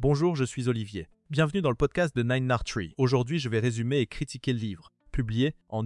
Bonjour, je suis Olivier. Bienvenue dans le podcast de Nine Nard Tree. Aujourd'hui, je vais résumer et critiquer le livre, publié en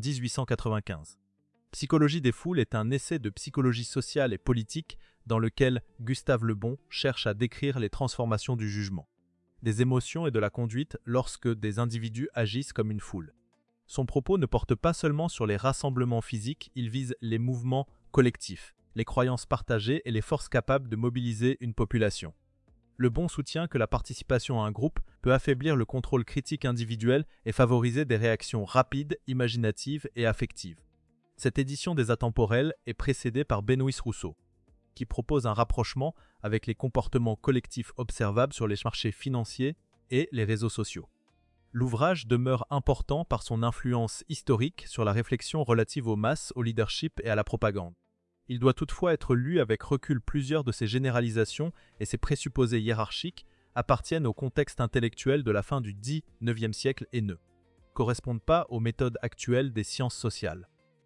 1895. Psychologie des foules est un essai de psychologie sociale et politique dans lequel Gustave Le Bon cherche à décrire les transformations du jugement, des émotions et de la conduite lorsque des individus agissent comme une foule. Son propos ne porte pas seulement sur les rassemblements physiques, il vise les mouvements collectifs, les croyances partagées et les forces capables de mobiliser une population. Le Bon soutient que la participation à un groupe peut affaiblir le contrôle critique individuel et favoriser des réactions rapides, imaginatives et affectives. Cette édition des Atemporels est précédée par Benoît Rousseau, qui propose un rapprochement avec les comportements collectifs observables sur les marchés financiers et les réseaux sociaux. L'ouvrage demeure important par son influence historique sur la réflexion relative aux masses, au leadership et à la propagande. Il doit toutefois être lu avec recul. Plusieurs de ces généralisations et ces présupposés hiérarchiques appartiennent au contexte intellectuel de la fin du XIXe siècle et ne correspondent pas aux méthodes actuelles des sciences sociales.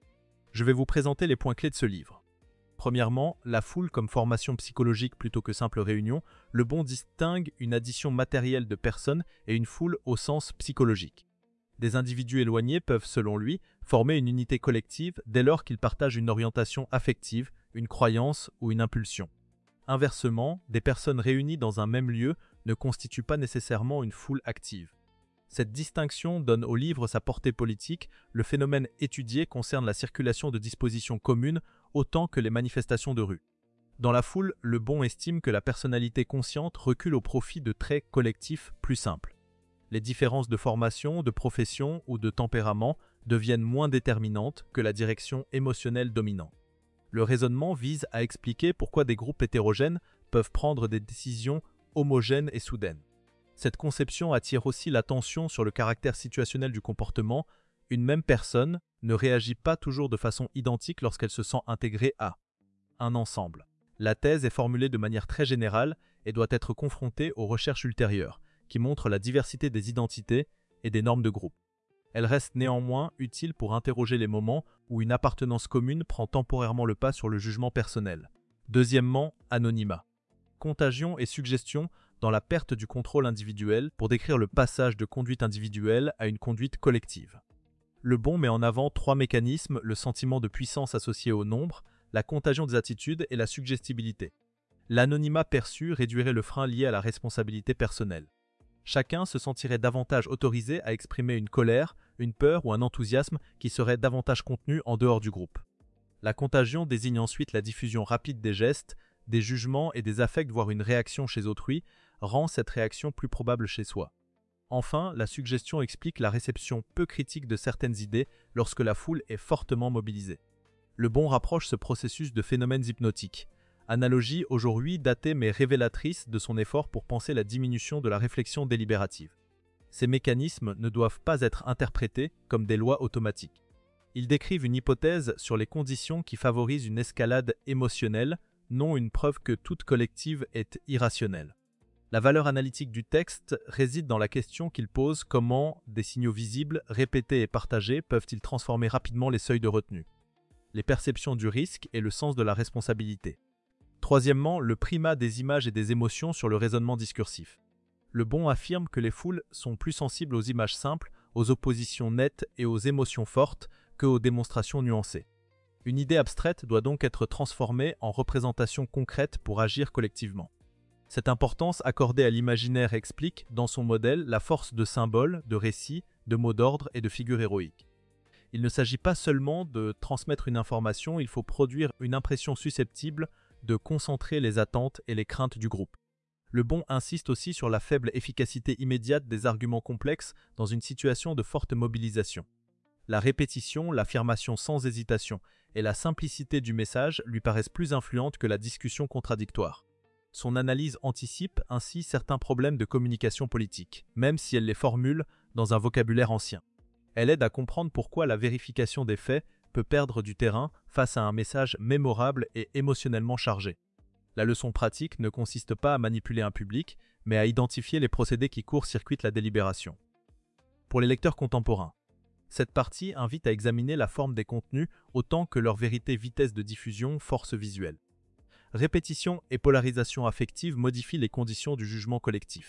Je vais vous présenter les points clés de ce livre. Premièrement, la foule comme formation psychologique plutôt que simple réunion. Le Bon distingue une addition matérielle de personnes et une foule au sens psychologique. Des individus éloignés peuvent, selon lui, former une unité collective dès lors qu'ils partagent une orientation affective, une croyance ou une impulsion. Inversement, des personnes réunies dans un même lieu ne constituent pas nécessairement une foule active. Cette distinction donne au livre sa portée politique. Le phénomène étudié concerne la circulation de dispositions communes autant que les manifestations de rue. Dans la foule, Le Bon estime que la personnalité consciente recule au profit de traits collectifs plus simples. Les différences de formation, de profession ou de tempérament deviennent moins déterminantes que la direction émotionnelle dominante. Le raisonnement vise à expliquer pourquoi des groupes hétérogènes peuvent prendre des décisions homogènes et soudaines. Cette conception attire aussi l'attention sur le caractère situationnel du comportement. Une même personne ne réagit pas toujours de façon identique lorsqu'elle se sent intégrée à un ensemble. La thèse est formulée de manière très générale et doit être confrontée aux recherches ultérieures, qui montrent la diversité des identités et des normes de groupe. Elle reste néanmoins utile pour interroger les moments où une appartenance commune prend temporairement le pas sur le jugement personnel. Deuxièmement, anonymat. Contagion et suggestion dans la perte du contrôle individuel pour décrire le passage de conduite individuelle à une conduite collective. Le Bon met en avant trois mécanismes: le sentiment de puissance associé au nombre, la contagion des attitudes et la suggestibilité. L'anonymat perçu réduirait le frein lié à la responsabilité personnelle. Chacun se sentirait davantage autorisé à exprimer une colère, une peur ou un enthousiasme qui serait davantage contenu en dehors du groupe. La contagion désigne ensuite la diffusion rapide des gestes, des jugements et des affects, voire une réaction chez autrui, rend cette réaction plus probable chez soi. Enfin, la suggestion explique la réception peu critique de certaines idées lorsque la foule est fortement mobilisée. Le Bon rapproche ce processus de phénomènes hypnotiques. Analogie aujourd'hui datée mais révélatrice de son effort pour penser la diminution de la réflexion délibérative. Ces mécanismes ne doivent pas être interprétés comme des lois automatiques. Ils décrivent une hypothèse sur les conditions qui favorisent une escalade émotionnelle, non une preuve que toute collective est irrationnelle. La valeur analytique du texte réside dans la question qu'il pose: comment des signaux visibles, répétés et partagés peuvent-ils transformer rapidement les seuils de retenue, les perceptions du risque et le sens de la responsabilité. Troisièmement, le primat des images et des émotions sur le raisonnement discursif. Le Bon affirme que les foules sont plus sensibles aux images simples, aux oppositions nettes et aux émotions fortes que aux démonstrations nuancées. Une idée abstraite doit donc être transformée en représentation concrète pour agir collectivement. Cette importance accordée à l'imaginaire explique, dans son modèle, la force de symboles, de récits, de mots d'ordre et de figures héroïques. Il ne s'agit pas seulement de transmettre une information, il faut produire une impression susceptible de concentrer les attentes et les craintes du groupe. Le Bon insiste aussi sur la faible efficacité immédiate des arguments complexes dans une situation de forte mobilisation. La répétition, l'affirmation sans hésitation et la simplicité du message lui paraissent plus influentes que la discussion contradictoire. Son analyse anticipe ainsi certains problèmes de communication politique, même si elle les formule dans un vocabulaire ancien. Elle aide à comprendre pourquoi la vérification des faits peut perdre du terrain face à un message mémorable et émotionnellement chargé. La leçon pratique ne consiste pas à manipuler un public, mais à identifier les procédés qui court-circuitent la délibération. Pour les lecteurs contemporains, cette partie invite à examiner la forme des contenus autant que leur vérité, vitesse de diffusion, force visuelle. Répétition et polarisation affective modifient les conditions du jugement collectif.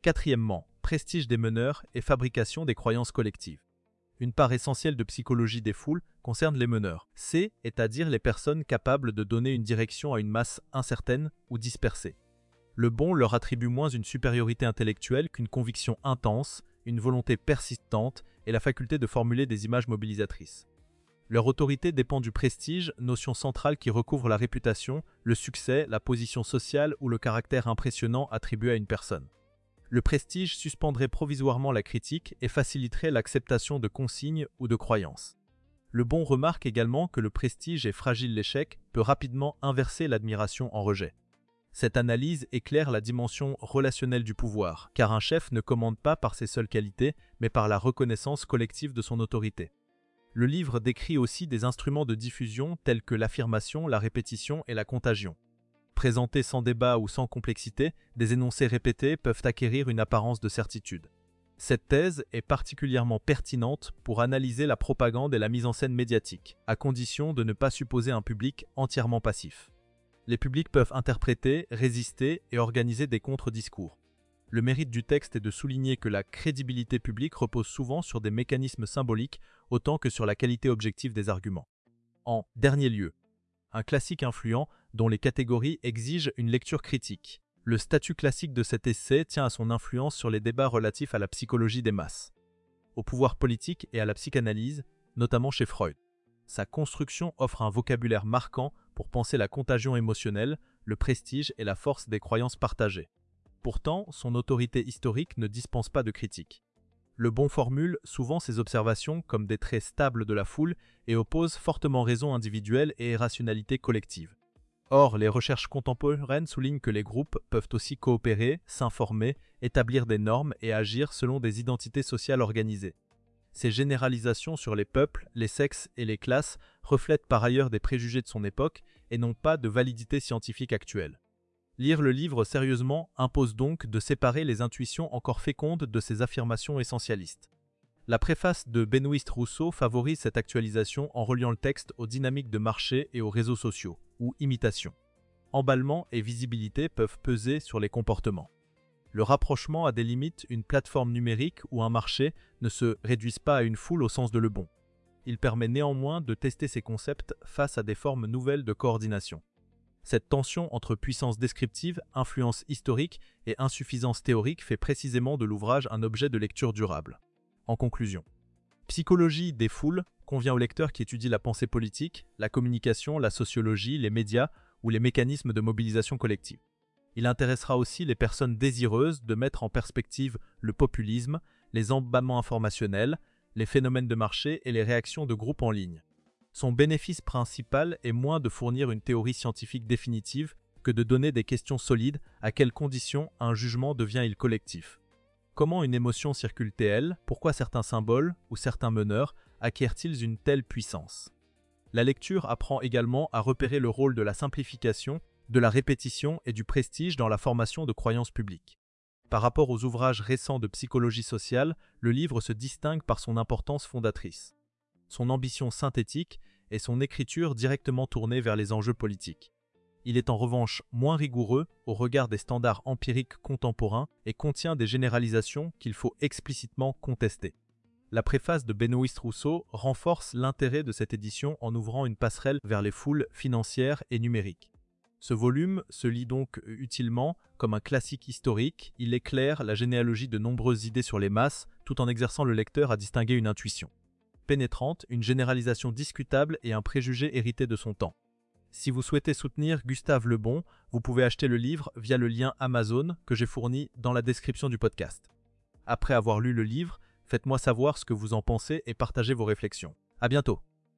Quatrièmement, prestige des meneurs et fabrication des croyances collectives. Une part essentielle de psychologie des foules concerne les meneurs, c'est-à-dire les personnes capables de donner une direction à une masse incertaine ou dispersée. Le bon leur attribue moins une supériorité intellectuelle qu'une conviction intense, une volonté persistante et la faculté de formuler des images mobilisatrices. Leur autorité dépend du prestige, notion centrale qui recouvre la réputation, le succès, la position sociale ou le caractère impressionnant attribué à une personne. Le prestige suspendrait provisoirement la critique et faciliterait l'acceptation de consignes ou de croyances. Le bon remarque également que le prestige et fragile l'échec peut rapidement inverser l'admiration en rejet. Cette analyse éclaire la dimension relationnelle du pouvoir, car un chef ne commande pas par ses seules qualités, mais par la reconnaissance collective de son autorité. Le livre décrit aussi des instruments de diffusion tels que l'affirmation, la répétition et la contagion. Présentés sans débat ou sans complexité, des énoncés répétés peuvent acquérir une apparence de certitude. Cette thèse est particulièrement pertinente pour analyser la propagande et la mise en scène médiatique, à condition de ne pas supposer un public entièrement passif. Les publics peuvent interpréter, résister et organiser des contre-discours. Le mérite du texte est de souligner que la crédibilité publique repose souvent sur des mécanismes symboliques autant que sur la qualité objective des arguments. En dernier lieu, un classique influent dont les catégories exigent une lecture critique. Le statut classique de cet essai tient à son influence sur les débats relatifs à la psychologie des masses, au pouvoir politique et à la psychanalyse, notamment chez Freud. Sa construction offre un vocabulaire marquant pour penser la contagion émotionnelle, le prestige et la force des croyances partagées. Pourtant, son autorité historique ne dispense pas de critique. Le bon formule souvent ses observations comme des traits stables de la foule et oppose fortement raison individuelle et rationalité collective. Or, les recherches contemporaines soulignent que les groupes peuvent aussi coopérer, s'informer, établir des normes et agir selon des identités sociales organisées. Ces généralisations sur les peuples, les sexes et les classes reflètent par ailleurs des préjugés de son époque et n'ont pas de validité scientifique actuelle. Lire le livre sérieusement impose donc de séparer les intuitions encore fécondes de ces affirmations essentialistes. La préface de Benoît Rousseau favorise cette actualisation en reliant le texte aux dynamiques de marché et aux réseaux sociaux, ou imitation. Emballement et visibilité peuvent peser sur les comportements. Le rapprochement a des limites, une plateforme numérique ou un marché ne se réduisent pas à une foule au sens de le bon. Il permet néanmoins de tester ces concepts face à des formes nouvelles de coordination. Cette tension entre puissance descriptive, influence historique et insuffisance théorique fait précisément de l'ouvrage un objet de lecture durable. En conclusion, Psychologie des foules convient au lecteur qui étudie la pensée politique, la communication, la sociologie, les médias ou les mécanismes de mobilisation collective. Il intéressera aussi les personnes désireuses de mettre en perspective le populisme, les embâillements informationnels, les phénomènes de marché et les réactions de groupes en ligne. Son bénéfice principal est moins de fournir une théorie scientifique définitive que de donner des questions solides à quelles conditions un jugement devient-il collectif. Comment une émotion circule-t-elle? Pourquoi certains symboles ou certains meneurs acquièrent-ils une telle puissance? La lecture apprend également à repérer le rôle de la simplification, de la répétition et du prestige dans la formation de croyances publiques. Par rapport aux ouvrages récents de psychologie sociale, le livre se distingue par son importance fondatrice, son ambition synthétique et son écriture directement tournée vers les enjeux politiques. Il est en revanche moins rigoureux au regard des standards empiriques contemporains et contient des généralisations qu'il faut explicitement contester. La préface de Benoît Rousseau renforce l'intérêt de cette édition en ouvrant une passerelle vers les foules financières et numériques. Ce volume se lit donc utilement comme un classique historique, il éclaire la généalogie de nombreuses idées sur les masses tout en exerçant le lecteur à distinguer une intuition pénétrante, une généralisation discutable et un préjugé hérité de son temps. Si vous souhaitez soutenir Gustave Le Bon, vous pouvez acheter le livre via le lien Amazon que j'ai fourni dans la description du podcast. Après avoir lu le livre, faites-moi savoir ce que vous en pensez et partagez vos réflexions. À bientôt!